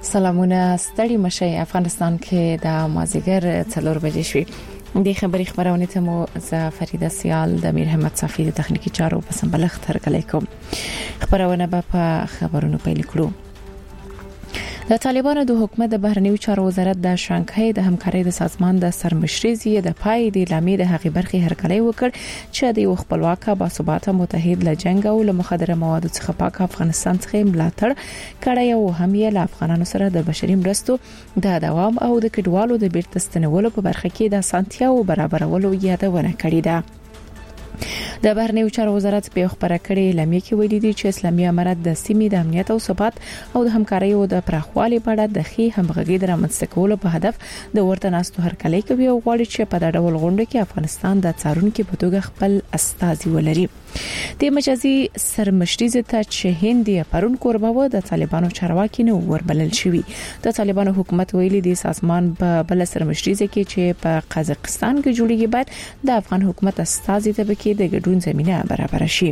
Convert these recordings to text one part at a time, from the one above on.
سلامونه ستړي مشي افغانستان کې د مازیګر 4 بجې شوي د خبرونه ته مو ز فریده سیال د امیر احمد صافی د تخنیکی چارو په سمبلغ ترګلې کوم خبرونه په خبرونو پیل کړو. د طالبانو د حکومت د بهرنیو چارو وزارت د شانګهای د همکارۍ د سازمان د سرمشري د پای د اعلامیې د حقیقي برخې هرکلی وکړ چې د خپلواک باثباته متحد له جنگ او له مخدره موادو څخه پاک افغانستان څخه ملاتړ کړی او هم یې له افغانانو سره د بشري مرستو د دوام او د کډوالو د بیرته ستنولو په برخه کې د سانتیاو برابرولو یادونه کړې ده. د بهرنیو چارو وزارت په خبره کړې لمې کې ویلي دي چې اسلامي امارت د سیمې د امنیت او ثبات او د همکارۍ او د پراخوالي په اړه د خي همغږي د رامنځته کولو په هدف د ورته ناستو هرکلی کوي او غواړي چې په دغه ډول غونډه کې افغانستان د څارونکو په توګه خپل استازي ولري. د مجازي سرمشري ته چې هند پرون قرباوه د طالبانو چارواکي نو وربلل شوی. د طالبانو حکومت ویلي دی سازمان په بل سرمشري کې چې په قزاقستان کې جوړیږي باید د افغان حکومت استازي ته کې د ګډون زمينه برابر شي.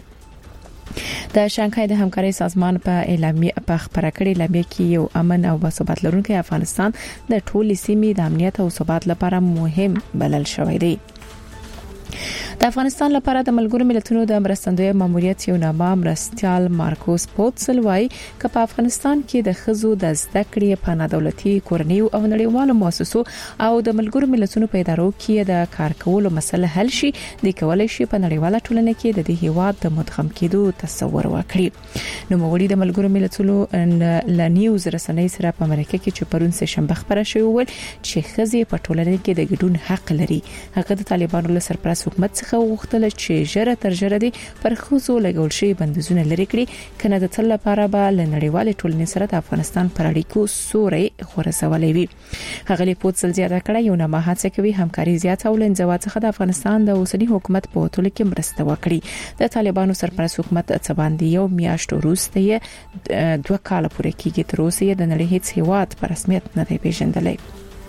د شانګهای د همکارۍ سازمان په اعلامیه په خبره کړې لمې کې یو امن او باثبات لرونکي افغانستان د ټولې سیمې د امنیت او ثبات لپاره مهم بلل شوی دی. د افغانستان لپاره د ملګرو ملتونو د مرستندوی ماموریت یو نامه مرستيال مارکوس پوتسل وايي چې په افغانستان کې د خزو د زده کړې په نادولتي کورنیو او نړیوالو مؤسسو او د ملګرو ملتونو په ادارو کې د کار کولو مسله حل شي د کولای شي په نړیواله ټولنه کې د دې هیواد د مدغم کېدو تصور وکړي. نو مغولي د ملګرو ملتونو ل نیوز رسنۍ سره په امریکا کې چې پرون سه شنبه خبره شوې ول چې خزي په ټولنه کې د ګډون حق لري. هغه د طالبانو له سرپرست حکومت څخه وغوښتل چې ژره تر ژره دي پر خصوصو لګول شي بندیزونه لري کړي کنه د تل لپاره به لنړیوال ټولنې سره د افغانستان پر اړیکو سوري خورسولې وي. هغه پوتسل زیاته کړه یو نه هڅه کوي همکاري زیاته او لنځوا څخه د افغانستان د اوسنی حکومت په ټولو کې مرسته وکړي. د طالبانو سرپرست حکومت څخه باندې یو میاشت وروسته 2 کال پورې کېږي تر اوسه د نړۍ هیڅ هیواد په رسمیت نه دی پیژندلی.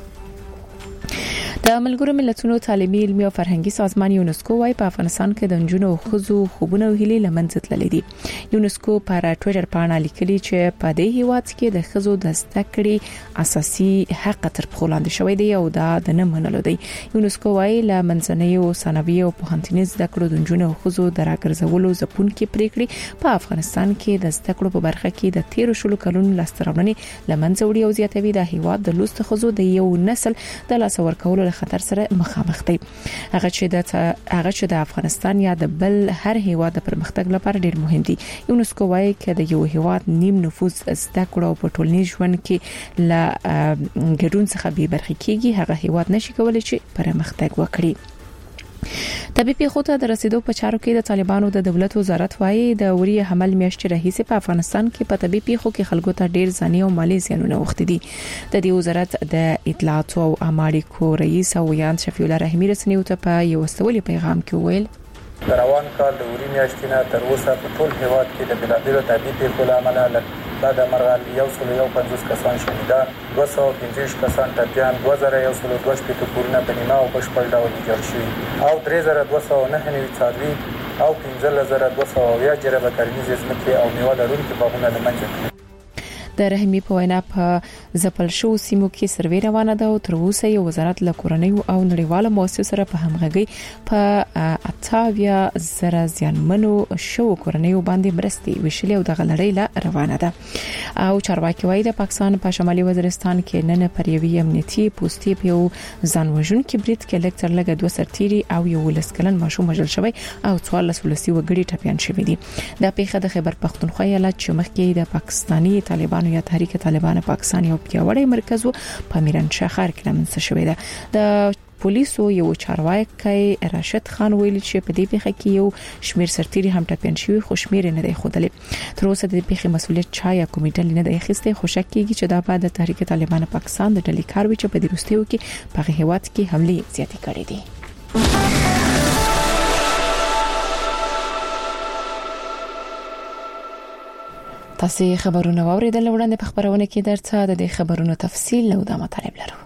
د ملګرو ملتونو تعلیمي علمي او فرهنګي سازمان یونسکو وايي په افغانستان کې د نجونو او ښځو خوبونه او هیلې لمنځه تللې دي. یونسکو پر ټوئیټر باندې لیکلي چې په دې هیواد کې د ښځو د زده کړې اساسي حق تر پخو لاندې شوی دی او دا د نه منلو دی. یونسکو وايي ل منځنۍ او ثانوي او پوهنتوني زده کړو د نجونو او ښځو د راګرځولو ځپونکې پریکړې په افغانستان کې د زده کړو په برخه کې د 13 شلو کلونو لاستهراوړنې لمنځه وړي او زیاتوي د هیواد د لوست ښځو د یو نسل د لاس ورکولو خطر سره مخامخ دي. هغه چې د افغانستان یا د بل هر هیواد د پرمختګ لپاره ډیر مهم دي. یونسکو وايي چې د یو هیواد نیم نفوس زده کړو په ټولنیز ژوند کې لا ګډون څخه به برخه کیږي هغه هیواد نشي کولای چې پرمختګ وکړي. طبي پیښو د رسیدو په چارو کې د طالبانو د دولت وزارت وايي د وری حمل میاشتې راهیسې په افغانستان کې په طبي پیښو کې خلکو ته ډیر ځاني او مالی زیانونه وخت دي. د دې وزارت د اطلاعات او اماریکو رئیس او یان شفیع الله رحیمی رسنیو ته په یو استولي پیغام کې ویل روان کال د وری میاشتې نه تر اوسه په ټول هیواد کې د بلادرو طبي پیښو لامل بعد مرغال 150 کسان شهیدان 215 کسان ټپیان 2112 کورونه په نیمه او بشپړ ډول ویجاړ شوي او 3209 څاروي او 15200 جربه کرنیز ځمکې او میوه لرونکي باغونه له منځه تللي. د رحیمی په وینا په زپل شو سیمو کې سروې روانه ده او تر اوسه یو وزارت له کورنۍ او نړیواله مؤسسو سره په همغږي په 88,000 ځانمنو شو کورنۍ باندې مرستې وشلې او د غلړې لا روانه ده. او چارواکي وايي د پاکستان په شمالي وزیرستان کې نن پر یوې امنیتي پوسټي په ځانوژن کې برید کې لکټر لګه 2 سرتيري او یو لسکلن ماشوم وژل شوی او 14 ولسی وګړي ټپيان شوی دي. د پیښه د خیبر پختونخوا ایالت چې مخکې د پاکستاني طالبانو یا تحریک طالبان پاکستان یو پیاوړی مرکز په میرانشاه ښار کې لمنځه شوی ده. د پولیسو یو چارواکي راشد خان ویل چې په دې پیښه کې یو شمیر سرتيري هم ټپيان شوی خو شمیر نه دی خودلې. تر اوسه د پیښې مسؤلیت چا یا کمیټه نه دی اخیسته خو شک کیږي چې دا بعد د تحریک طالبان پاکستان د ډلې کار وی چې په دې وروستیو کې په هیواد کې حمله زیاتې کړې دي. تاسو خبرونه واوریدل وړاندې په خبرونه کې درته د دې خبرونو تفصیل او د مطالب لرو.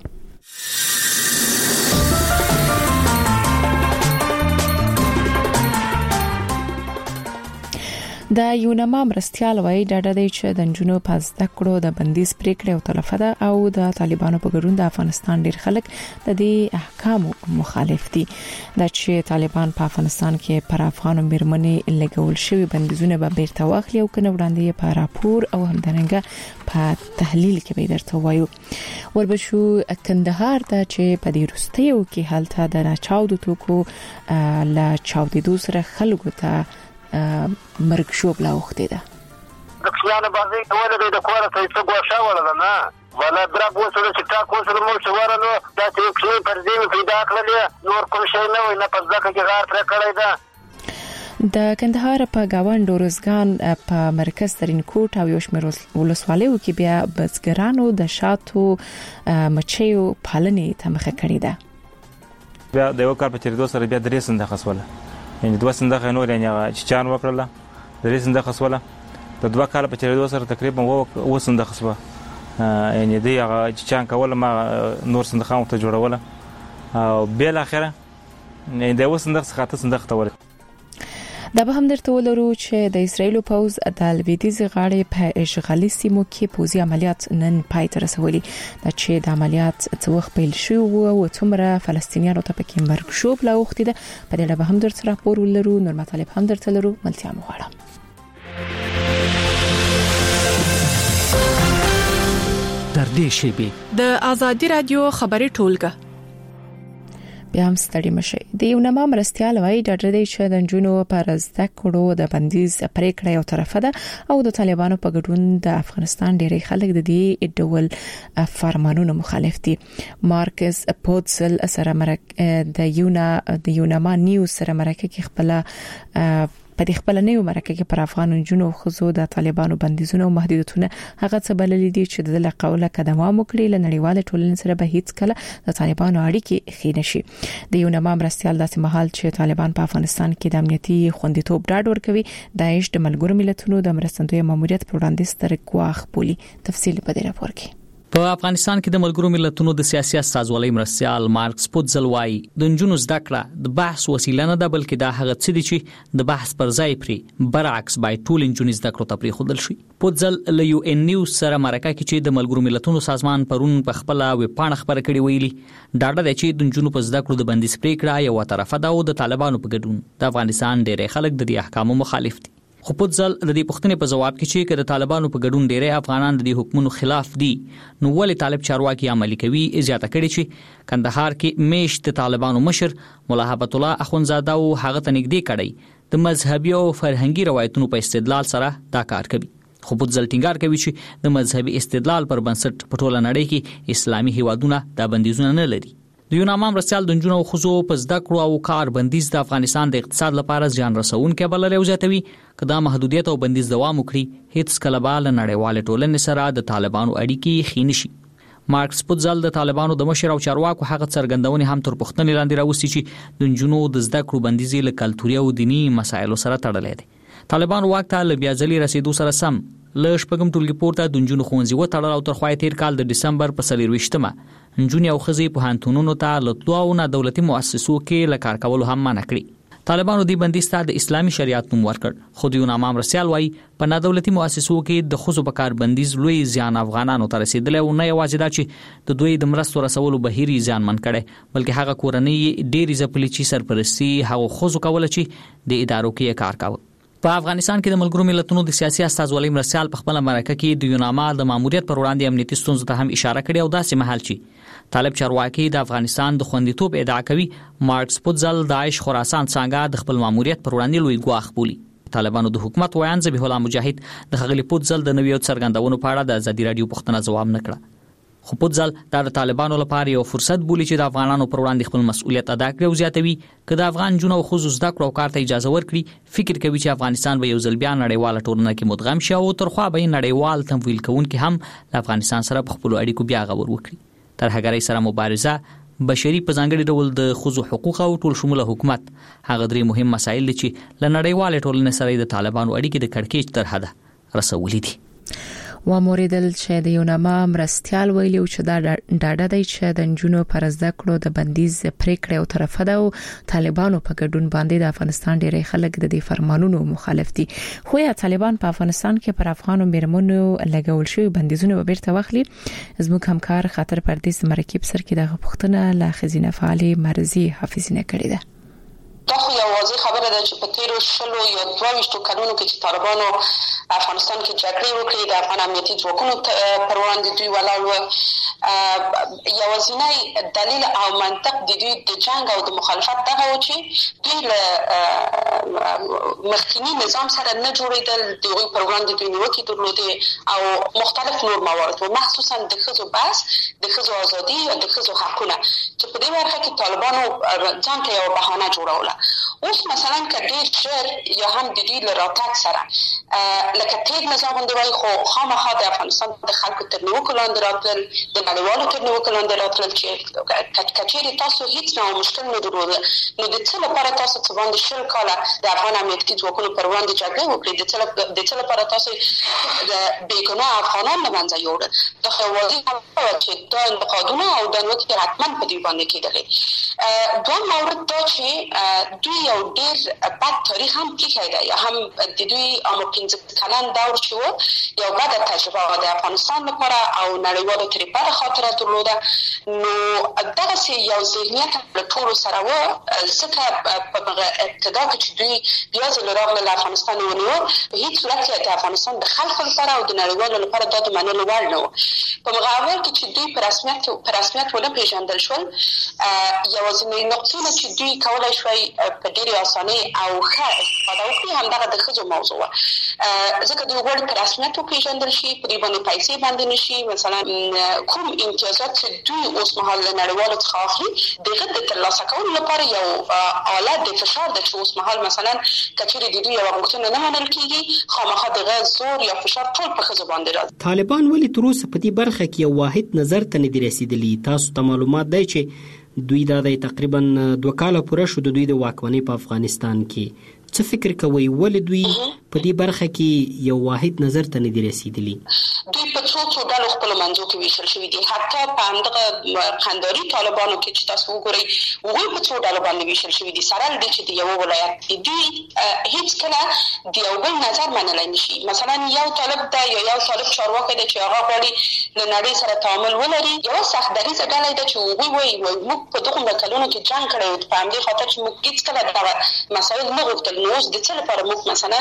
د یونما مرستيال وایي ډاډه دی چې د نجونو په زده کړو د بندیز پریکړه او تلفه ده او د طالبانو په ګډون د افغانستان ډیر خلک د دې احکامو مخالف دي دا چې طالبان په افغانستان کې پر افغانو میرمنې لګول شوی بندیزونه به بیرته واخلي او کنه وړاندې په راپور او همدارنګه په تحلیل کې به درته وایو وربشو کندهار ته چې په دې وروستیو کې حالت د راچاودو توکو لا چاودیدو سره خلکو ته مرګ شوب لا وخته ده د خیانه باندې کوله د کوره څه ګوښه ولا نه ولا درب وسره چې تا کوسره مو شوارلو دا چې کلی پر دې پیدا کړل نور کوم شي نه وي نه پس ځکه چې غار تر کړی ده د کندهار په گاوند روزګان په مرکز ترینکوټ او یوشمیر ولسوالیو کې بیا بزګرانو د شاتو مچیو پالنې ته مخه کړې ده بیا د یو کار په چریدو سره بیا درې سنده خسوله یعنی دوه سنده نور یعنی چې چان وکړله درې سنده خسوله د دوه کال په چریدو سره تقریبا و سنده خسوه یعنی دی هغه چې چان کوله ما نور سنده خام ته جوړوله او بل اخره یعنی د وسنده څخه ته سنده ختوله دا به هم درته ولرو چې د اسرایل پوز د لویدیز غاړې په اشغالي سیمو کې پوزي عملیات نن پای ته رسولي دا چې د عملیات څو وخت پیل شو او څومره فلسطینیانو ته پکې مرګ شوب لا وخت ده په دې اړه به هم درته راپور ولرو نور مطالب هم درته لرو ملتیا مغواړم در دې شیبه د ازادي رادیو خبري ټولګه بیا هم ستړي مشي د یونما مرستيال وایي ډاډه دی چې د نجونو پر زده کړو د بندیز پریکړه یو طرفه ده او د طالبانو په ګډون د افغانستان ډېری خلک د دې ډول فرمانونو مخالف دي مارکس پودسل سره د یونما نیوز سره مرکه کې خپل په دې خپل نه مرکه کې پر افغان جنو خزو د طالبانو بندیزونه او محدودیتونه هغه څه بلل دي چې د لقوله قدمه وکړي لنړیوال ټولنې سره به هیڅ کله د طالبانو اړیکې خینه شي د یونما مرستيال داسې مهال چې طالبان په افغانستان کې د امنیتي خوندیتوب ډاډ ورکوي داعش د ملګرو ملتونو د مرستندوی ماموریت پر وړاندې ستر ګواښ بولي تفصیل په دې راپور کې په افغانستان کې د ملګرو ملتونو د سیاسي استازولۍ مرستيال مارکس پودزل وایي د نجونو زده کړه د بحث وسیله نه ده بلکې دا هغه څه دي چې د بحث پر ځای پرې برعکس باید ټول نجونې زده کړو ته پرېښودل شي پودزل له یو ان نیوز سره مرکه کې چې د ملګرو ملتونو سازمان پرون په خپل ویبپاڼه خبره کړې ویلي ډاډه دی چې د نجونو په زده کړو د بندیز پریکړه یو طرفه ده او د طالبانو په ګډون د افغانستان ډېری خلک د دې احکامو مخالف دي خو پودزل د دې پوښتنې په جواب کې چې د طالبانو په ګډون ډېری افغانان د دې حکومتونو خلاف دي نو ولې طالب چارواکي عملي کوي زیاته کړي چې کندهار کې میشت طالبانو مشر مولا هبت الله اخونزاده او هغه ته نږدې کړي د مذهبي او فرهنګي روایتونو په استدلال سره دا کار کوي خو پودزل ټینګار کوي چې د مذهبي استدلال پر بنسټ په ټوله نړۍ کې اسلامي هیوادونه دا بندیزونه نه لري د یونما مرستيال د نجونو خزو په زده کړو او کار بندیز د افغانستان د اقتصاد لپاره ځان رسونکي بلل او زیاتوي کدا محدودیت او بندیز دوام وکړي هیڅ کله به نړیوال ټولنې سره د طالبانو اړیکې خینشي مارکس پودزل د طالبانو د مشر او چارواکو هغه څرګندونې هم تر پوښتنې لاندې راوستي چې د نجونو د زده کړو بندیز له کلتوري او دینی مسایلو سره تړلې دي طالبان وخت له بیا ځلې رسیدو سره سم ل شپږم ټولګي پورته د نجونو ښوونځي وتړل او تر خوای تیر کال د دسمبر په 24مه نجونې او ښځې په هانتونونو ته لطلو او نه دولتي مؤسسو کې لکار کول هم منع کړی طالبانو دی بندیز ته د اسلامي شریعت نوم ورکړ خو د یونما مرستيال وایي په نه دولتي مؤسسو کې د خزو په کار بندیز لوی ځان افغانانو ته رسیدل او نه یوازې دا چې د دوی د مرستو رسولو بهيري ځان من کړي بلکې هغه کورنۍ ډېری ځپلي چې سرپرستی هغه خزو کول چې د ادارو کې کار کاوه په افغانستان کې د ملګرو ملتونو د سیاسي استازولۍ مرستيال په خپل مرکه کې د یونما د ماموریت پر وړاندې امنیتي ستونزو ته هم اشاره کړې او داسې مهال چې طالب چارواکي د افغانستان د خوندیتوب ادعا کوي مارکس پودزل داعش خراسان څنګه د خپل ماموریت پر وړاندې لوی ګواښ بولي طالبانو د حکومت ویان ذبیح الله مجاهد د خغلی پودزل د نویو څرګندونو په اړه د ازادي رادیو پوښتنه جواب نکړه خو پودزل د طالبانو لپاره یو فرصت بولي چې د افغانانو پر وړاندې خپل مسؤلیت ادا کړي او زیاتوي چې د افغان جنو خو زده کړو او کار ته اجازه ورکړي فکر کوي چې افغانستان به یو ځل بیا نړیواله ټولنه کې مدغم شي او ترخوا به نړیوال تمویل کوونکي هم د افغانستان سره په خپل اړیکو بیا غور وکړي تر هغه سره مبارزه بشري په ځانګړي ډول د خزو حقوق او ټول شموله حکومت هغه درې مهم مسایل دي چې له نړیواله ټولنې سره د طالبانو اړیکې د کړکېچ تر حده رسولې دي و موریدل چې د یونما مرستيال ویلي چې دا ډاډه دی چې د جنونو پر زده کړو د بندیز پریکړه او طرفه ده او طالبانو په ګډون باندې د افغانستان ډېری خلک د دې فرمانونو مخالف دي. خو یا طالبان په افغانستان کې پر افغانو میرمنو لګول شوی بندیزونه بیرته واخلي. زموږ همکار خاطر پردیس مرکب سر کې د پښتنه لا خزینه فعالي مرزي حافظینه کړی ده. دا خو یو واضح خبره ده چې په تیرو 20 یا 22 کلونو کې چې طالبانو افغانستان کې جګړې وکړې د افغان امنیتي ځواکونو پر وړاندې دوی ولاړ و. یوازینی دلیل او منطق د دوی د جنگ او د مخالفت دغه و چې دوی له مخکنی نظام سره نه جوړېدل، دوی پر وړاندې دوی نیوکې درلودې او مختلف نور موارد و، مخصوصا د ښځو بحث، د ښځو ازادي او د ښځو حقونه چې په دې برخه کې طالبانو ځان ته یو بهانه جوړوله. اوس مثلا کډیر ژر یا هم د دې لراتک سره لکه تیر نظام باندې وای خو خامخا د افغانستان د خلکو تر نیوکو لاندې راتلل، د نړیوالو تر نیوکو لاندې راتلل چې کچېرې تاسو هیڅ نه مشکل نه درلود، نو د څه لپاره تاسو څه باندې 20 کاله د افغان امنیتي ځواکونو پر وړاندې جګړه وکړه، د څه لپاره تاسو د بیګناه افغانان له منځه یوړل. دا خو واضح چې دا انتقادونه او د نیوکې حتما په دې باندې کېدل. دوه مورد دا چې دوی یو ډېر بد تاریخ هم کېښی دی، یا هم د دوی عمر 15 کلن دور چې و یو بده تجربه د افغانستان لپاره او نړیوالو ترې بده خاطره درلوده. نو دغسې یو ذهنیت له ټولو سره و، ځکه په ابتدا کې چې دوی بیا ځل راغله له افغانستان ونیو، په هیڅ صورت کې د افغانستان د خلکو لپاره او د نړیوالو لپاره دا د منلو وړ نه و. په مقابل کې چې دوی په رسمیت ونه پېژندل شول، یوازینۍ نقطې نه چې دوی کولای شوی په ډېرې اسانۍ او ښه استفاده وکړي همدغه د ښځو موضوع وه، ځکه دوی غواړي په رسمیت وپېژندل شي، په دې باندې پیسې باندې نه شي. مثلا کوم امتیازات چې دوی اوس مهال له نړیوالو څخه اخلي د هغه د ترلاسه کولو لپاره یو آله د فشار ده چې اوس مهال مثلا کچېرې د دوی یوه غوښتنه نه منل کېږي، خامخا د هغه زور یا فشار ټول په ښځو باندې راځي. طالبان ولې تر اوسه په دې برخه کې یو واحد نظر ته نه دي رسېدلي؟ تاسو ته معلومات دی چې دوی دا د تقریبا 2 کاله پوره شو د دوی د واکمنۍ په افغانستان کې. څه فکر کوي ولې دوی په دې برخه کې یو واحد نظر ته نه دي رسېدلي؟ دوی په څو ډلو خپل منځو کې ویشل شوي دي. حتی په همدغه قنداري طالبانو کې چې تاسو وګورئ هغوی په څو ډلو باندې ویشل شوي دي. سره له دې چې د یو ولایت دي، دوی هیڅکله د یو بل نظر منلی نشي. مثلا یو طالب ده یا یو طالب چارواکی ده چې هغه غواړي له نړۍ سره تعامل ولري، یوه سخت دریځه ډله ده چې هغوی وایي موږ په دغومره کلونو کې جنګ کړی و، په همدې خاطر چې موږ هیڅکله دغه مسایل نه غوښتل، نو اوس د څه لپاره موږ مثلا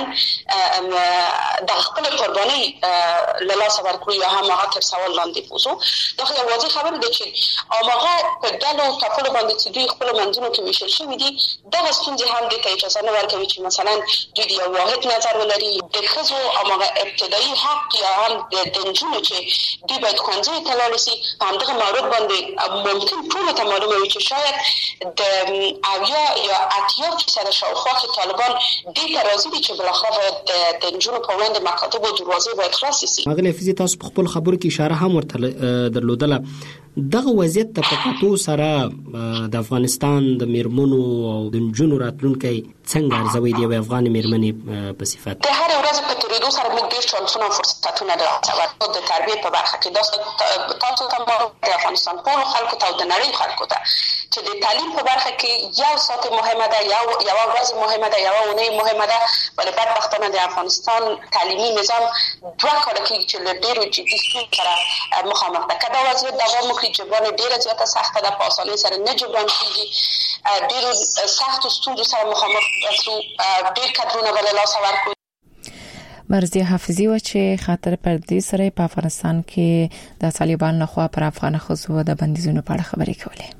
د خپل قربانۍ له لاسه ورکړو یا هم هغه تر سوال لاندې بوزو. دا خو یو واضح خبره ده چې هماغه په ډلو ټاکلو باندې چې دوی خپلو منځونو کې ویشل شوي دي، دغه ستونزې هم دې ته اجازه نه ورکوي چې مثلا دوی د یو واحد نظر ولري. د ښځو هماغه ابتدایي حق یا هم د نجونو چې دوی باید ښوونځیو ته لاړې سي، په همدغه مورد باندې ممکن ټولو ته معلومه وي چې شاید د 80 یا 80% شاوخوا کې طالبان دې ته راضي دي چې بالاخره باید د نجونو په وړاندې مکاتب او دروازې باید خلاصې سي. هغه حفیظي تاسو په خپل خبرو کې اشاره هم ورته درلودله. دغه وضعیت ته په کتو سره د افغانستان د میرمنو او د نجونو راتلونکی څنګه ارزوي دی افغان میرمنې په صفت؟ د هر ورځ په تېرېدو سره موږ ډېر چانسونه او فرصتونه لرو د تربیې په برخه کې. تاسو ته د افغانستان ټولو خلکو ته او د نړۍ خلکو ته چې د تعلیم په برخه کې یو ساعت مهمه ده، یوه ورځ مهمه ده، یوه اونۍ مهمه ده، ولې بدبختانه د افغانستان تعلیمي نظام 2 کاله کېږي چې له ډېرو جدي ستونزو سره مخامخ ده. که دا وضعیت دوام وکړي، جبران ډېره زیاته سخته ده، په اسانۍ سره نه جبران کېږي، ډېرو سختو ستونزو سره مخامخ شو، ډېر کدرونه به له لاسه ورکړو. مرزي حافظي و چې خاطر پردیس سره په افغانستان کې د طالبان لخوا پر افغان ښځو د بندیزونو په اړه خبرې کولې.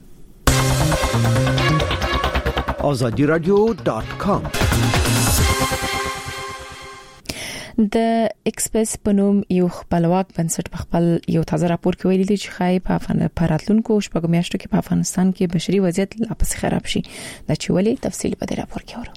azadiradio.com د ایکسپریس په نوم یو خپلواک بنسټ په خپل یو تازه راپور کې ویلي چې خای په راتلونکو شپږ میاشتو کې په افغانستان کې بشري وضعیت لا پسې خراب شي. دا چې ولې تفصیل په دې راپور کې اورو.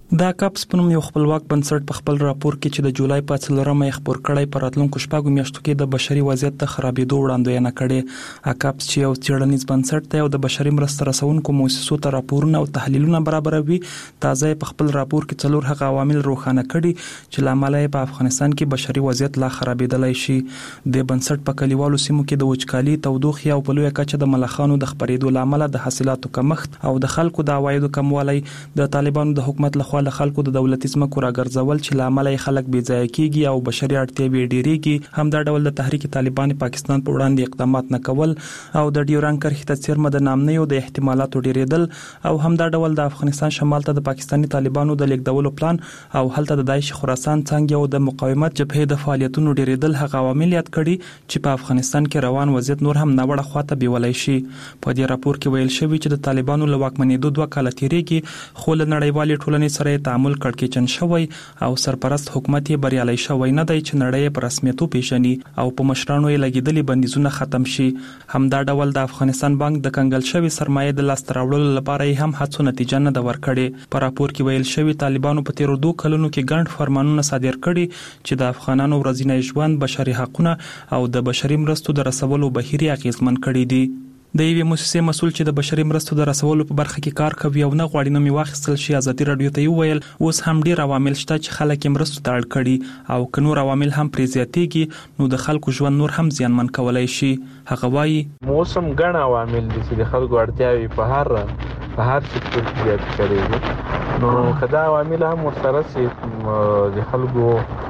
دا کاپس په نوم یو خپلواک بنسټ په خپل راپور کې چې د جولای په 4 خبر کړی په راتلونکو شپږو میاشتو کې د بشري وضعیت د خرابېدو وړاندوینه کړې. کاپس چې یو څېړنیز بنسټ دی او د بشري مرستو رسونکو مؤسسو ته راپورونه او تحلیلونه برابروي، تازه په خپل راپور کې 4 هغه عوامل روښانه کړي چې لامل یې په افغانستان کې بشري وضعیت لا خرابېدلای شي. د بنسټ په کلیوالو سیمو کې د وچکالي، تودوخې او په لویه کچه د ملخانو د خپرېدو لامل د حاصلاتو کمښت او د خلکو د عوایدو کموالی، د طالبانو د حکومت لخوا له خلکو د دولتي ځمکو راګرځول چې لامل یې خلک بې ځایه کیږي او بشري اړتیاوې ډېریږي. همدا ډول د تحریک طالبان پاکستان په وړاندې اقدامات نه کول او د ډیورنډ کرښې ته څیرمه د نامنیو د احتمالاتو ډېرېدل او همدا ډول د افغانستان شمال ته د پاکستاني طالبانو د لیږدولو پلان او هلته د داعش خراسان څنګه او د مقاومت جبهې د فعالیتونو ډېرېدل هغه عوامل یاد کړي چې په افغانستان کې روان وضعیت نور هم ناوړه خواته بیولای شي. په دې راپور کې ویل شوی چې د طالبانو له واکمنېدو 2 کاله تیریږي، خو له نړیوالې ټولنې سره تعامل کړکېچن شوی او سرپرست حکومت یې بریالي شوی نه دی چې نړۍ په رسمیت وپیژني او په مشرانو یې لګیدلي بندیزونه ختم شي. همدا ډول د افغانستان بانک د کنګل شوی سرمایه د لاسته راوړلو لپاره یې هم هڅو نتیجه نه ده ورکړې. په راپور کې ویل شوی طالبانو په تیرو 2 کلونو کې ګڼ فرمانونه صادر کړي چې د افغانانو ورځنی ژوند، بشري حقوقونه او د بشري مرستو د رسولو بهیر اغیزمن کړي دي. د یوې مؤسسې مسؤل چې د بشري مرستو د رسولو په برخه کې کار کوي او نه غواړي نوم واخیستل شي، ازادي رادیو ته ویل اوس هم ډیر عوامل شته چې خلک مرستو ته اړ کړي او که نور عوامل هم پرې زیاتېږي نو د خلکو ژوند نور هم زیانمن کولای شي. هغه وایي موسم ګڼ عوامل دي چې د خلکو اړتیاوې په هر سکتور کې زیات کړي، نو کدا عوامل هم ورسره سي د خلکو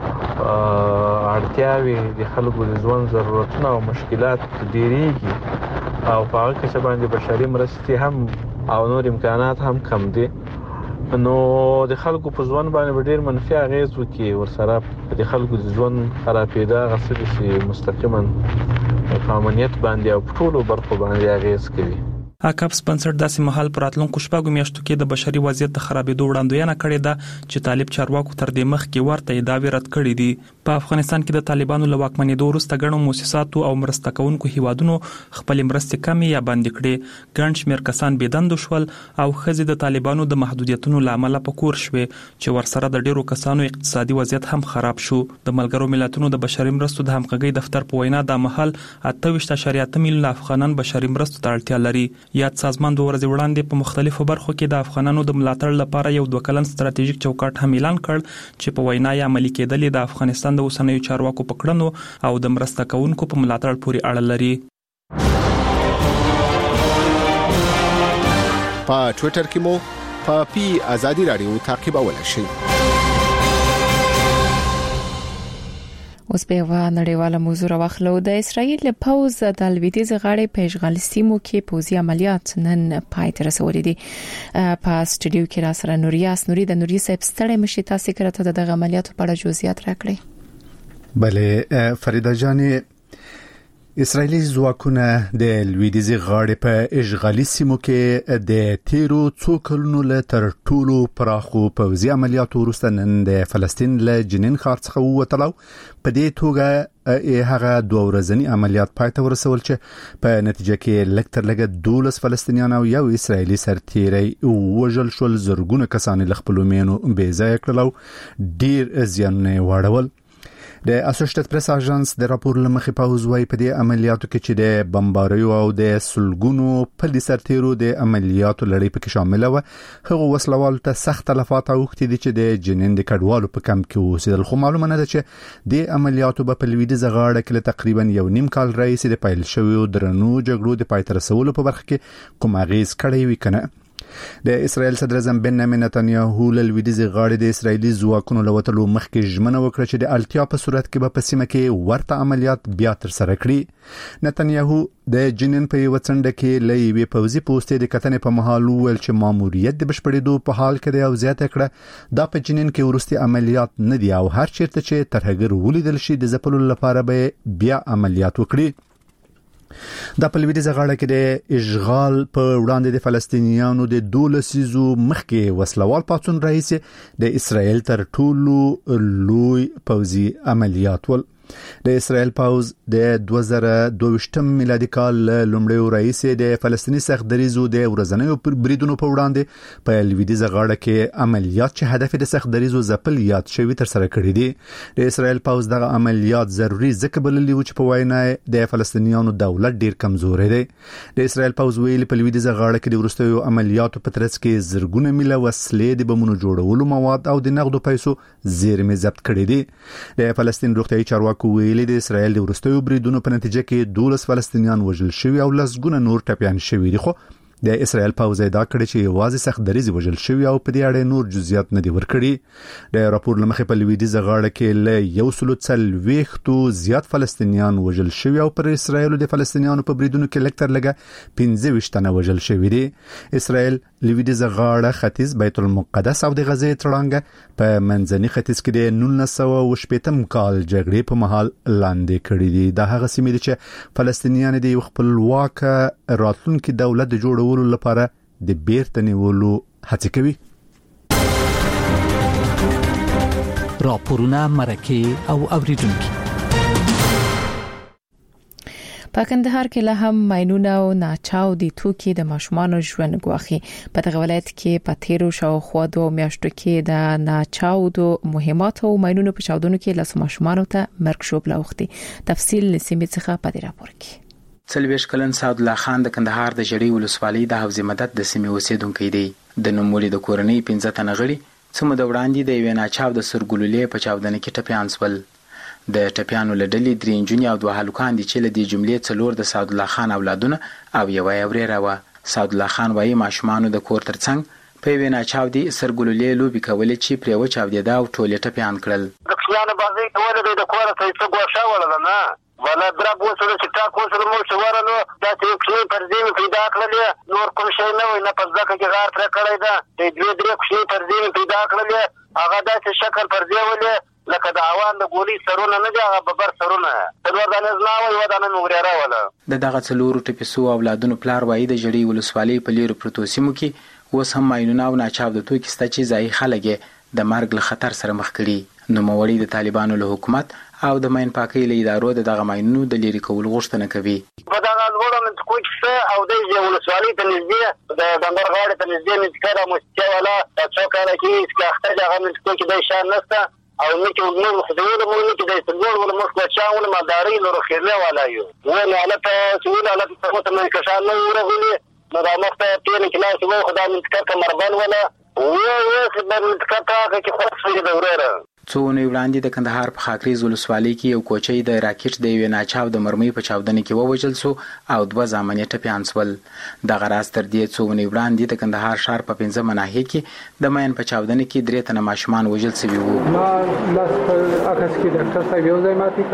اړتیاوې، د خلکو د ژوند ضرورتونه او مشکلات ډېریږي او په هغه کې باندې بشري مرستې هم او نور امکانات هم کم دي، نو د خلکو په ژوند باندې ډېر منفي اغیز وکړي. ورسره د خلکو د ژوند خرابېدا غوښتل شي مستقیما په امنیت باندې او په ټولو برخو باندې اغیز کوي. کاپس بنسټ داسې مهال پر راتلونکو شپږو میاشتو کې د بشري وضعیت د خرابېدو وړاندوینه کړې ده چې طالب چارواکو تر دې مخکې ورته ادعاوې رد کړې دي. په افغانستان کې د طالبانو له واکمنېدو وروسته ګڼو مؤسساتو او مرسته کوونکو هیوادونو خپلې مرستې کمې یا بندې کړې. ګڼ شمېر کسان بېدندو شول او ښځې د طالبانو د محدودیتونو له امله په کور شوې چې ورسره د ډېرو کسانو اقتصادي وضعیت هم خراب شو. د ملګرو ملتونو د بشري مرستو د همغږۍ دفتر په وینا دا مهال 28.8 میلیون افغانان بشري مرستو ته اړتیا لري. یاد سازمان 2 ورځې وړاندې په مختلفو برخو کې د افغانانو د ملاتړ لپاره یو 2 کلن ستراتیژیک چوکاټ هم اعلان کړ چې په وینا یې عملي کېدل د افغانستان د اوسنیو چارواکو په کړنو او د مرسته کوونکو په ملاتړ پورې اړه لري. په ټوئیټر کې مو په ازادي رادیو تعقیبولای شئ. اوس په نړیواله موضوع راوخلو. د اسرایل پوز د لویدیځ غاړې په اشغال سیمو کې پوزي عملیات نن پای ته رسولي دي. په سټډیو کې را سره نوري د نوري صاحب ستړي مشي تاسو کړه د عملیاتو په اړه جزئیات راکړي. بله فریده جانې، اسرایلی ځواکونه د لویدیځ غاړې په اشغالي سیمو کې د تیرو څو کلونو له تر ټولو پراخو پوځي عملیاتو وروسته نن د فلسطین له جنین ښار څخه ووتل. په دې توګه هغه 2 ورځنی عملیات پای ته ورسول چې په نتیجه کې لږ تر لږه 12 فلسطینیان او یو اسرایلی سرتیری وژل شول. زرګونه کسان له خپل مینو بې ځای کړل او ډیر زیانونه واړول. د اسوسییټډ پریس اژانس د راپور لمخې پوز وايي په دې عملیاتو کې چې د بمباریو او د سلګونو پلي سرتیرو د عملیاتو لړۍ پکې شامل و، هغه وسلوال ته سخت تلفات اوښتي دي چې د جنین د کډوالو په کمپ کې اوسېدل. خو معلومه نه ده چې د عملیاتو په لویدیځ غاړه کې تقریبا 1.5 کال راهیسې د پیل شویو درنو جګړو د پای ته رسولو په برخه کې کوم اغیز کړی وي کنه. د اسرائیل صدر اعظم بنیامین نتنیاهو له لویدیځ غاړې د اسرایلی ځواکونو له وتلو مخکې ژمنه وکړه چې د التیا په صورت کې به په سیمه کې ورته عملیات بیا تر سره کړي. نتنیاهو د جنین په یو څنډه کې له یوې پوځي پوسټې د کتنې په مهال ویل چې ماموریت د بشپړېدو په حال کې دی او زیاته کړه دا په جنین کې وروستي عملیات نه دی او هر چیرته چې ترهګر ولیدل شي د ځپلو لپاره به بیا عملیات وکړي. دا په لویدیځ غاړه کې د اشغال په وړاندې د فلسطینیانو د 12 مخکې وسلوال پاتون رئیس د اسرائیل تر ټولو لوی پوځي عملیات ول. د اسرائیل پوز د 2022 میلادي کال لومړی رئیس د فلسطینی سختدریزو د ورځنیو بریدونو په وړاندې په لویدیځه غاړه کې عملیات چې هدف د سختدریزو ځپل یاد شوی تر سره کړی دي. د اسرائیل پوز دغه عملیات ضروری ځکه بللي و چې په وینا د فلسطینیانو دولت ډیر کمزوري دی. د اسرائیل پوز ویلي په لویدیځه غاړه کې د ورستیو عملیاتو په ترڅ کې زرګونه میله وسلې د بمونو جوړولو مواد او د نقدو پیسو زیرمې ضبط کړې دي. د فلسطین روغتیايي چارواکو ویلي د اسرائیل د ورستیو بریدونو په نتیجه کې 12 فلسطینیان وژل شوي او لسګونه نور ټپيان شوي دي. خو د اسرائیل پوز ادعا کړې چې یوازې سختدریز وژل شوي او په دې اړه نور جزئیات نه دي ورکړي. د راپور لمخې په لویدیځه غاړه کې له 140 زیات فلسطینیان وژل شوي او پر اسرائیل د فلسطینیانو په بریدونو کې لکتر لګه 15 تنه وژل شوي دي. اسرائیل لویدیځه غاړه ختیځ بیت المقدس او د غزې تړانګه په منځني ختیځ کې د 1918 کال جګړې په مهال لاندې کړې دي. دا هغه سیمې دي چې فلسطینیان د خپلواک راتلونکي دولت د جوړولو لپاره د بیرته نیولو هڅه کوي. راپورونه مرکه او اوریدونکو په کندهار کې له هم ماينونه او ناچاو دي توکي د ماشومان ژوند غواخي. په دغه ولایت کې په تیرو شاوخوا 2 میاشتو کې د ناچاو د مهمات او ماينونو په چاودنو کې لاس ماشومان ته مرګ شوب لوختي. تفصیل لسیمه څخه په دې راپور کې. سلویش کلن سعد الله خان د کندهار د جړی ولسوالۍ د حوزه مدد د سیمې اوسیدونکو دی. د نوموړي د کورنۍ 15 تنه غړي څومره د وړاندې د یو ناچاو د سرګلولې په چاودنه کې ټپيان سول. د ټپيانو لډلې 3 انجونی او 2 هلکان دي چې له دې جملې څلور د سعد الله خان اولادونه او یو اوريره و. سعد الله خان وايي ماشومان د کور ترڅنګ په وینا چاو دي سرګلولې لوبي کولې چې پریو چاو دي دا او ټوله ټپيان کړل. د خیانه بازي کوله د کور ته څه غوښه ولا نه ولا درب وسره چې تا کوسره مو شواره نو دا چې خپل پرځین پیدا کړل نور کوم شي نه وي نه پزده کې غار تر کړی دا د دوی درې خپل پرځین پیدا کړل هغه داسې شکل پرځې ولې لکه د اوان د ګولي سرونه نه دی هغه ببر سرونه څلور دانه زناوي ودانه موريره ولا دغه څلور ټپسو اولادونو پلار وایي د جړی ولسوالۍ په لیرو پروتو سیمو کې اوس هم ماينونه او ناچاو د توکي ستا چې ځای خلګي د مرګ له خطر سره مخ کړي. نو موري د طالبانو له حکومت او د ماين پاکي له ادارو دغه ماينونو د لیري کول غوښتنه کوي. په دغه لوړو من کوڅه او د ولسوالۍ ته نږدې د بندر غاړه ته نږدې نذکره مستولا څو کاله کې چې اخته هغه من کوڅه د شان نسته او نکي نو خدای مو نکي د سګور ولا مخ چاول مداري لور خيرله ولا یو ولا علته سوال علته ته من کشان نو ورغلي نو دا مخته تیر کلاس وو خدای من کړه مربن ولا و خدای من کړه کې خاص دی وراره. څو نو وړاندې د کندهار په خاکریز ولسوالۍ کې یو کوچي د راکټ د یو ناچاو د مرمۍ په چاودنه کې ووجل سو او 2 ځامنې ټپيان سول. د غراس تر دې څو نو وړاندې د کندهار شهر په 15 مناهي کې د ماين په چاودنه کې 3 تنه ماشومان وجل سوي وو. ما لاس په اکس کې ډاکټر صاحب یو ځای ماتي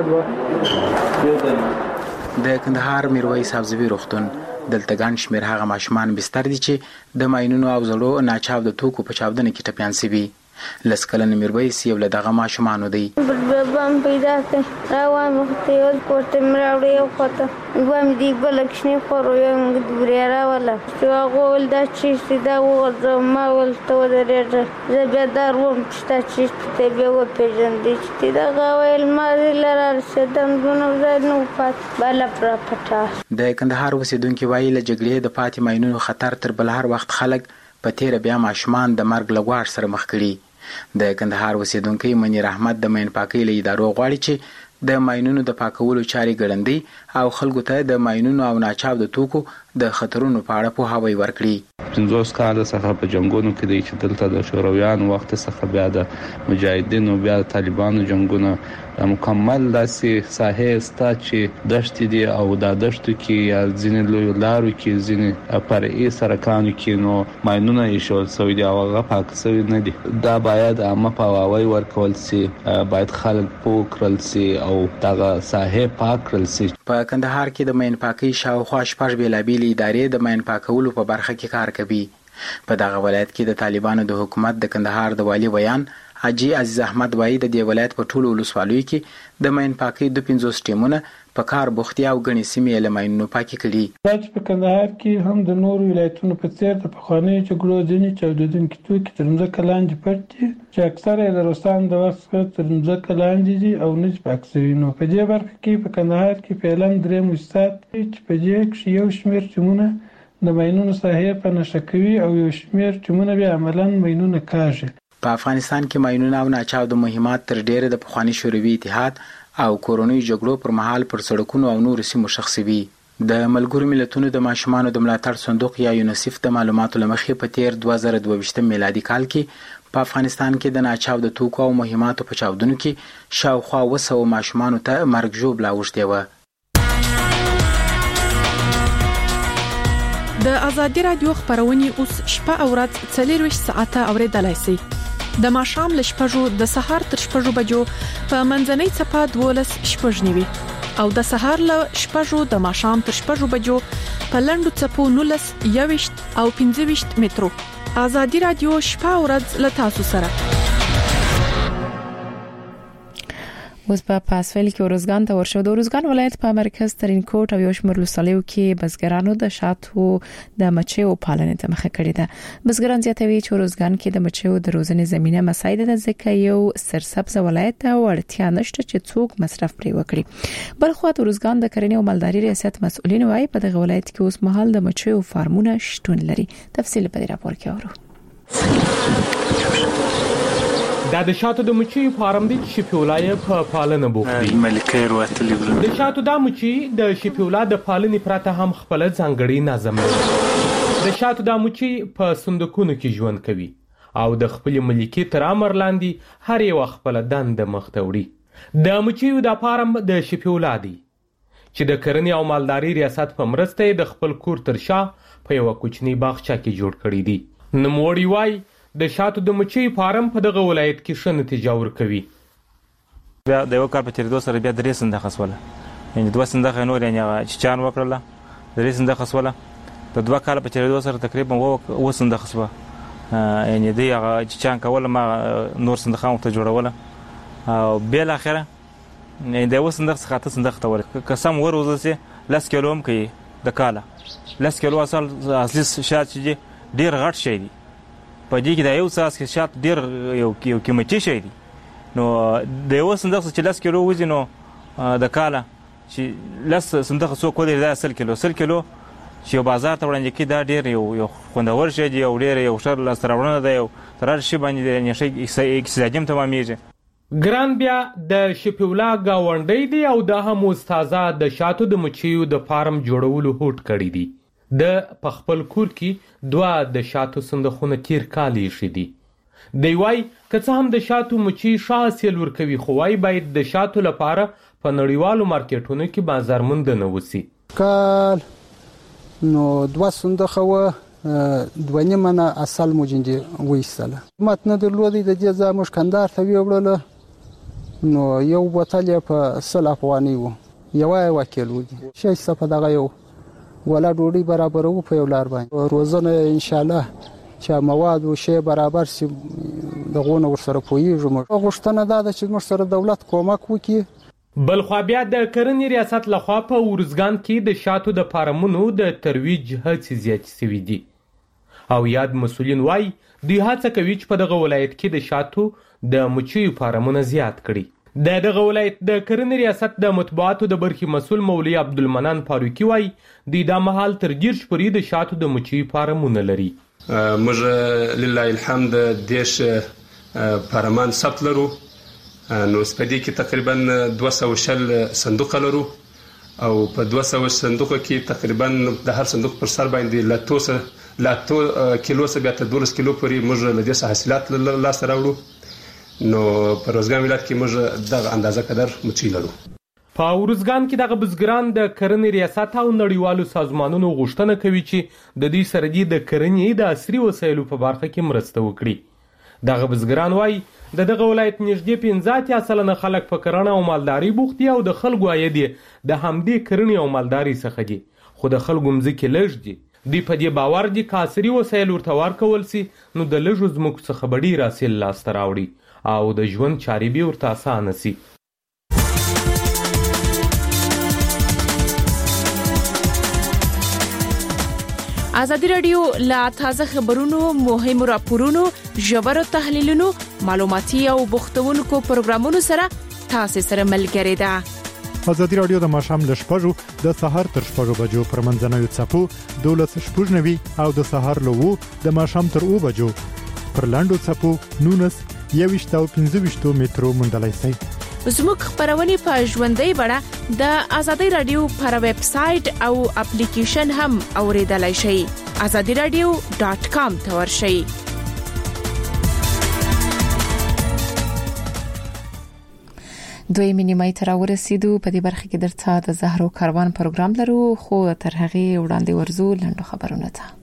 کړو. د کندهار میرویس حفظوي روغتون دلته ګڼ شمېر هغه ماشومان بستر دي چې د ماينونو او زړو ناچاو د توکو په چاودنه کې ټپيان سوي. لسکلن میرویس یو له دغه ماشومانو دی. بم پیدا کړ روان وخت یو کوټه مراوړې یو کوټه وام دی بلکشنی خورو یو دوریا راولا چې غول دا چې دا وځه ما ولته ورېږه زبردار وم چې چې به و پیژندې چې دا غوېل ما لرار سدم غنو زنو پات بالا پراپټا. د کندهار اوسیدونکو وایي له جګړې د پاتې ماينونو خطر تر بل هر وخت خلک په تیر بیا ماشومان د مرګ لغواړ سره مخ کړي. د کندهار اوسیدونکو منیر احمد د ماين پاکي له ادارو غواړي چې د ماينونو د پاکولو چاري ګړندې او خلکو ته د ماينونو او ناچاو د توکو د خطرونو په اړه پوهاوی ورکړي. 50 کال څخه په جنگونو کې د چې دلته د شورویان وخت څخه بیا د مجاهدینو بیا د طالبانو جنگونه مکمل داسې ساحه ستا چې دشت دي او د دشتو کې یا ځینې لوی لارو کې ځینې فرعي سرکانو کې نو ماينونه یې شول سوي دي او هغه پاک سوي نه دي. دا باید عامه پاواوی ورکول سي باید خلک پوکرل سي او دغه ساحه پاک کړل سي. په کندهار کې د ماين پاکي شاوخوا شپږ بیلابېلې ادارې د ماين پاکولو په برخه کې کار کوي. په دغه ولایت کې د طالبانو د حکومت د کندهار د والی بیان حاجی عزیز احمد وایي د دې ولایت په ټولو ولسوالیو کې د ماين پاکي د 50 ټیمونه په کار بوختیا او غني سیمې له ماینونو پاکي کړي. دا چې په کندهار کې هم د نورو ولایتونو په څیر د پخوانیو جګړو ځینې چاودېدونکي توکي تر ځمکې لاندې پټ دي چې اکثره یې د روسان د وخت څخه تر ځمکې لاندې دي او نه پاک شوي. نو په دې برخه کې په کندهار کې فعلا 3 موسسات دي چې په دې کې یو شمېر ټیمونه د ماینونو ساحې په نښه کوي او یو شمېر ټیمونه بیا عملاً ماینونه کاږي. په افغانستان کې ماینونه او ناچاو د مهمات تر ډیره د پخوانی شوروي اتحاد او کورونی جګړو پر مهال پر سړکونو او نور سیمو شخصي. د ملګرو ملتونو د ماشومانو د ملاتړ صندوق یا یونیسف د معلوماتو لمخې په تیر 2022 میلادي کال کې په افغانستان کې د ناچاو د توکو او مهماتو په چاودنو کې شاوخوا 200 ماشومانو ته مرګ ژوبله اوښتې و. د ازادي رادیو خبرونه اوس شپه او ورځ 24 ساعته اوریدلای شئ. د ماښام له 6 د سهار تر 6 بجو په منځنۍ صفه 12 شپږ نیوي او د سهار له 6 د ماښام تر 6 بجو په لندو صفو 19 21 او 25 مترو. ازادي رادیو شپه او ورځ له تاسو سره. اوس په پاسویل کې ورزګان ته ورشو. د ورزګان ولایت په مرکز ترین کوټ او یو شمېر لوسالیو کې بزګرانو د شاتو د مچیو پالنې ته مخه کړې ده. بزګران زیاتوي چې ورزګان کې د مچیو د روزنې زمينه مساعده ده ځکه یو سرسبز ولایت او اړتیا نشته چې څوک مصرف پرې وکړي. بل خو د ورزګان د کرنې او مالداري ریاست مسؤلین وايي په دغه ولایت کې اوس مهال د مچیو فارمونه شتون لري. تفصیل په دې راپور کې اورو. دا د شاتو د مچیو فارم دی چې شپیولای په پالنه بوخت. ملکیر وتلی د شاتو د مچي د شپیولا د پالنې پرته هم خپل ځانګړي نظم لري. د شاتو د مچي په صندوقونو کې ژوند کوي او د خپل ملکی تر امر لاندې هر یو خپل دند مخته وړي. د مچیو د فارم د شپیولا دی چې د کرنې او مالداري ریاست په مرسته د خپل کور تر شا په یو کوچنی باغچه کې جوړ کړی دی. نوموړي وايي د شاتو د مچي فارم په دغه ولایت کې ښه نتیجه ورکوي. بیا د یو کار په تیریدو سره بیا 3 صندوق خسوله، یعنی 2 صندوق نور یعنی چچان وکړله، 3 صندوق خسوله. د 2 کال په تیریدو سره تقریبا 2 صندوق خسوه، یعنی دی هغه چچان کول ما نور صندوقونه ته جوړوله او بل اخره نه د 2 صندوق څخه 8 صندوق ته ورک قسم وروزه 10 کیلو هم کوي د کاله 10 کیلو اصلي شات چې ډیر غټ شي دي. په دې کې دا یو څاس کې شات ډیر یو قیمتي شي دي. نو د یو صندوق چې 10 کیلو وزن نو د کاله چې 10 صندوق څو کولې دا 10 کیلو چې بازار ته وړاندې کې دا ډیر یو خوندور شي دی او ډیر یو شر لاستراونه دی او تر شي باندې نشي اقتصادي تمامېږي. ګران بیا د شپیولا گاونډي دی او د هم استاذا د شاتو د مچیو د فارم جوړولو هوټ کړی دی. د پخپل کور کې 2 د شاتو صندوقونه تیر کالی شي دي. دی وای که هم د شاتو مچي شاسل ورکوي خو وای باید د شاتو لپاره په نړیوالو مارکیټونو کې بازار موند نه وسی. کال نو 2 صندوقه و 2 منه اصل موجندي وېستله. متنه درلودي د دې ځامش کندار ته ویوړل نو یو بوتل په 100 افغاني وو. یو وکیل ودی. شي څه په دغه یو ولا ډوډۍ برابر وو په یو لار باندې. روزنه ان شاء الله چې مواد او شی برابر سي دغه ورسره پویږم. غوښتنه دا ده چې موږ سره دولت کومک وکړي. بل خو بیا د کرنې ریاست لخوا په ورزګان کې د شاتو د فارمونو د ترویج هڅې زیات شوي دي او یاد مسؤلین وای دوی هڅه کوي چې په دغه ولایت کې د شاتو د مچیو فارمونه زیات کړي. د دغه ولایت د کرنې ریاست د مطبوعاتو د برخې مسؤل مولوی عبدالمنان فاروقي وای دوی د محل تر 10 پورې د شاتو د مچیو فارمونه لري. موږ لله الحمد دیش فارمان ثبت لرو. نو سپدې کې تقریبا 200 صندوق لرو او په 200 صندوق کې تقریبا د هر صندوق پر سر باندې لاتو کیلو څخه بیا تر 12 کیلو پورې موږ له دې حاصلات لاس راوړو. نو په ورزګان ولایت کې موږ دغه اندازه قدر مچي لرو. په ورزګان کې دغه بزګران د کرنې ریاست او نړیوالو سازمانونو غوښتنه کوي چې د دې سره د کرنې د عصري وسایلو په برخه کې مرسته وکړي. دغه بزګران وایي دغه ولایت نږدې 15% خلک په کرنه او مالداري بوخت دي او د خلکو عاید د همدې کرنې او مالداري څخه دي خو د خلکو مځکې لږ دي. دوی په دې باور دي چې عصري وسایل ورته ورکول سي نو د لږو ځمکو څخه به ډېر حاصل لاسته راوړي او د ژوند چارې به ورته اسانه سي. ازادي رادیو لا تازه خبرونو، مهمو راپورونو، ژورو تحلیلونو، معلوماتي او بوختونکو پروګرامونو سره تاسو سره ملګری ده. ازادي رادیو د ماشام ل شپږو د سهار تر شپږو بجو پر منځنوي چپو 12:90 او د سهار له 2 د ماشام تر 2 بجو پر لاندو چپو 19 او 15 مترو مندلای سي. زموږ خبرونه په ژوندۍ بڼه د ازادي رادیو پر ویب سټ او اپلیکیشن هم اوریدلای شئ. azadiradio.com ته ورشئ. دوی مینیمای تر ورسېدو په دې برخه کې درته د زهرو کاروان پروګرام لرو، خو تر هغه وړاندې ورزو لاندو خبرونه ته.